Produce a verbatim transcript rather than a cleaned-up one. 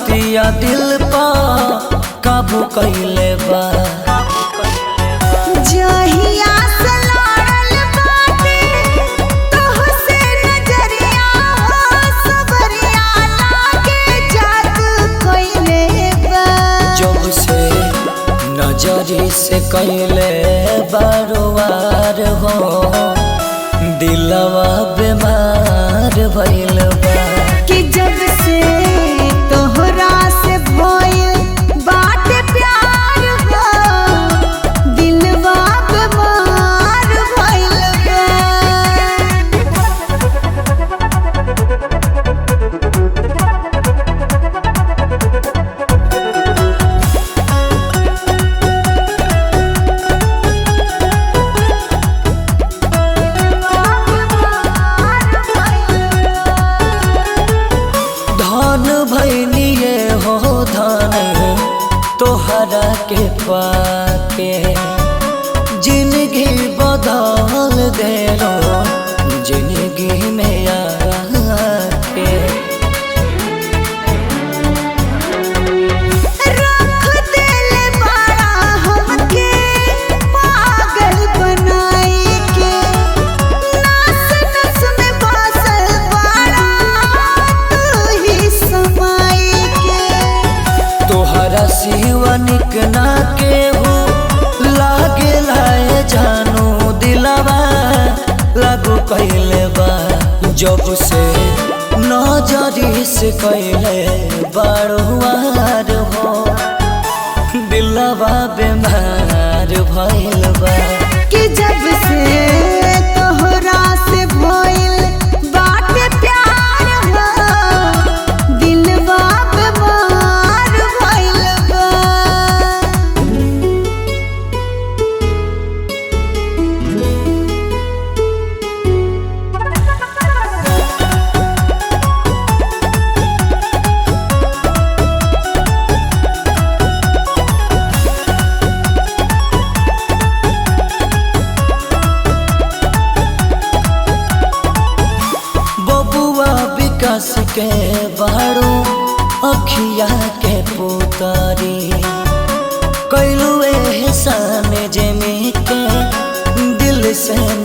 बतिया दिल पा काबू कइले बा। जहिया से लड़ल बाटे तोहसे नजरिया हो सबरिया लागे जादू कइले बा। जब से नजरी से कइले बारवार हो दिलवा बीमार भइल बा। कि जब से तोहरा से भइल बाटे प्यार हो दिलवा बीमार भइल बा। धन भैनिए हो धन तोहरा के पाके जिंदगी बदल देलो जिंदगी में आके। रख देले बड़ा हमके पागल बनाई के नस नस में बसल बड़ा तू ही समाई के। तोहरा सिवा निक ना केहू लागे लाए जानू दिलवा लागू कइले बा। जब से नजरी से कइले बारवार हो दिलवा बीमार भइल बा। कि जब से तोहरा से भइल बाटे प्यार हो दिलवा बीमार भइल बा। बबुआ विकास के बारू अखिया के पुतारी कैलू एहसान जेमी के दिल से